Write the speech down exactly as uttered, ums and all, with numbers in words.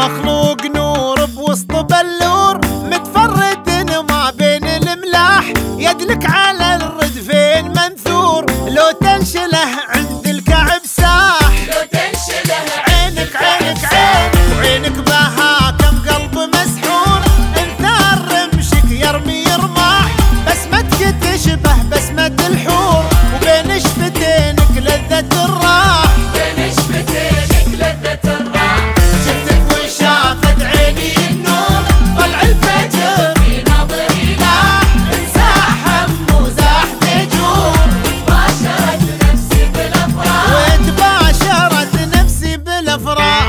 مخلوق نور بوسط بلور، متفرد ما بين الملاح، يدلك على الردفين منثور، لو تنشله عند الكعب ساح. لو تنشله عينك عينك عين وعينك بها كم قلب مسحور، انثار رمشك يرمي رماح، بسمتك تشبه بسمة الحور، وبين شفتينك لذة الراح. بين شفتينك لذة الراح، شفتك وشافت عيني النور، طلع الفجر في نظري لاح، انزاح هم وزاح دجور، باشرت نفسي بالافراح، وتباشرت نفسي بالافراح.